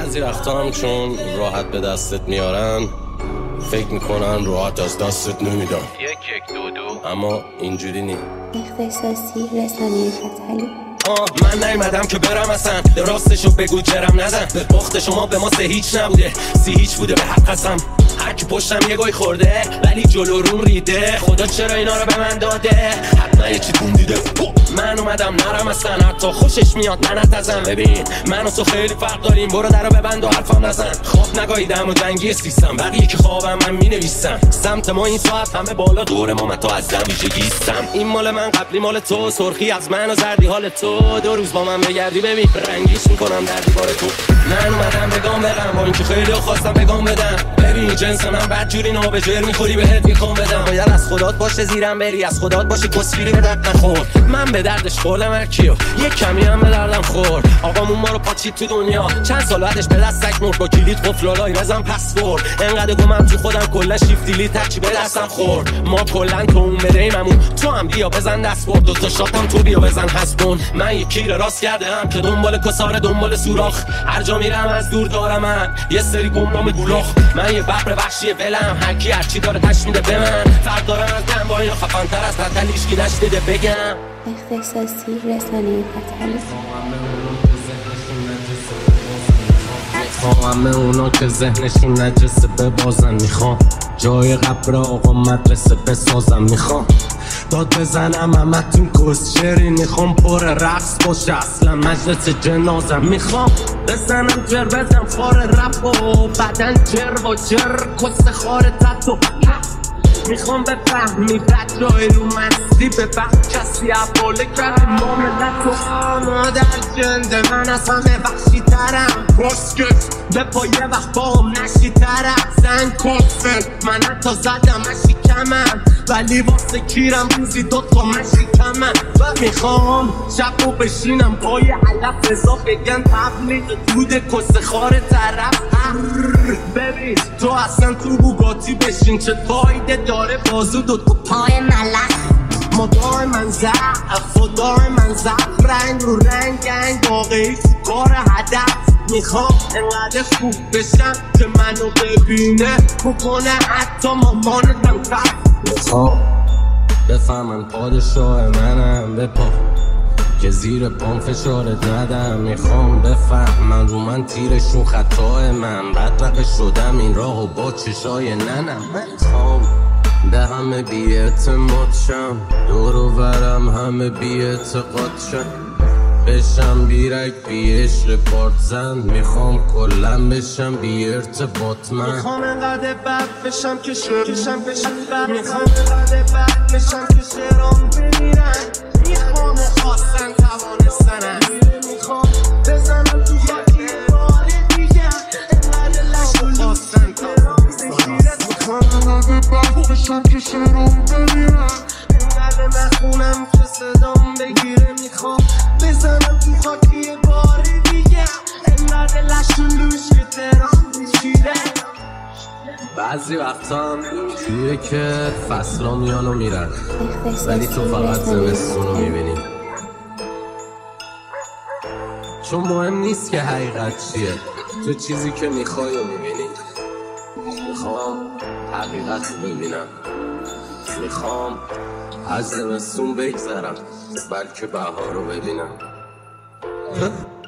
بعضی وقتا هم چون راحت به دستت میارن فکر میکنن راحت از دستت نمیدن. یک دو دو. اما اینجوری نی. اختصاصی رسانه فتحعلی. من نیومدم که برم اصلا، راستشو بگو جرم نزن. به بخت شما به ما 3 هیچ نبوده، 30 هیچ بوده به حق قسم. هر کی پشتم یه گوی خورده ولی جلو رو ریده. خدا چرا اینا رو به من داده؟ حتما یه چی تون دیده. من اومدم نرم اصلا، حتی خوشش میاد منت ازم. ببین من و تو خیلی فرق داریم، برو درو ببند و حرفم نزن. خواب نگاهیدم و جنگی سیستم، بقیه که خوابم من مینویسم. سمت ما این ساعت همه بالا، دور ما من تو از دم ویژگیستم. این مال من قبلی مال تو، سرخی از من و زردی حال تو. 2 روز با من بگردی ببین رنگیش میکنم در دیوار تو. من اومدم بگام برم، با اینکه خیلی خواستم بگام بدم. ببین جنس من بدجوری نابجر میخوری بهت میخوام بدم. باید از خدات باشه زیرم بری، از خدات باشه کسفیری به درد نخور. من به دردش خورم هرکیو، یک کمی هم به دردم خور. آقامون ما رو پاچید تو دنیا، چند سال بعدش به دستک مرد. با کلید قفل لالای رزم پسورد. انقدر گمم تو خودم کلا شیفت دیلیت هرچی به دستم خورد. ما کلا تو اون بدیممون، تو هم بیا بزن دستورد. 2 تا شاتم تو بیا بزن حسبون. من یک کیر راست کردم که دنبال کساره دنبال سوراخ. هر جا میرم از دور دارم من یه سری گمنام گولاخ. من یه ببر وحشی ولم، هر کی هر چی داره تش میده به من. فرق دارم از دم با اینا، خفن‌تر از فتحعلی هیچکی نشنیده بگم. اختصاصی رسانه فتحعلی. همه اونا که ذهنشون نجسه ببازن. میخوام جای قبر آقا مدرسه بسازم. میخوام داد بزنم همتون کسچرین. میخوام پر رقص باشه اصلا مجلس جنازم. میخوام بزنم جر بزن خار رپ و بدن جر و جر کس خار تتو. میخوام بفهمی بچه‌های رو مستی به وقت کسی عباله کرد ما ملت و مادر جنده. من از همه وحشی ترم، بسکت به پایه وقت با هم نشی ترم. زن کفل من حتی زدم مشی کمم، ولی واسه کیرم روزی 2 تا مشی کمم. میخوام شب رو بشینم پای علف رضا بگن تبلیغ دود کس خار طرف. ببین تو اصلا تو بوگاتی بشین چه فایده داره بازو 2 تا پای ملخ. ما دائما ضعف و دائما ضعف، رنگ رو رنگ گنگ واقعی تو کار هدف. میخوام انقدر خوب بشم که منو ببینه بکنه حتی مامانتم تف. میخوام بفهمن پادشاه منم بپا که زیر پام فشارت ندم. میخوام بفهمن رو من تیرشون خطای من، بدبقه شدم این راهو با چشای ننم. میخوام به همه بی اعتماد شم، دور و برم همه بی اعتقاد شم. بشم بیرک بی عشق پارت زن. میخوام کلن بشم بی ارتباط من. میخوام انقدر بد بشم که شرکشم بشم بد. میخوام انقدر بد بشم که شعرام بمیرن. میخوام خواستن توانستنن. میخوام بزنم تو خاکی بار دیگه، انقدر لشو خواستن توانستنن. میخوام انقدر بد بشم که شعرام بمیرن، انقدر نخونم که صدام بگیره. میخوام بزنم تو خاکی بار دیگه، انقدر لشو لوش که ترام میشیره. بعضی وقتا هم اینجوریه که فصلا میان و میرن، ولی تو فقط زمستون رو میبینی. چون مهم نیست که حقیقت چیه، تو چیزی که میخوای رو میبینی. میخوام حقیقت رو ببینم، میخوام از زمستون بگذرم بلکه بهار رو ببینم.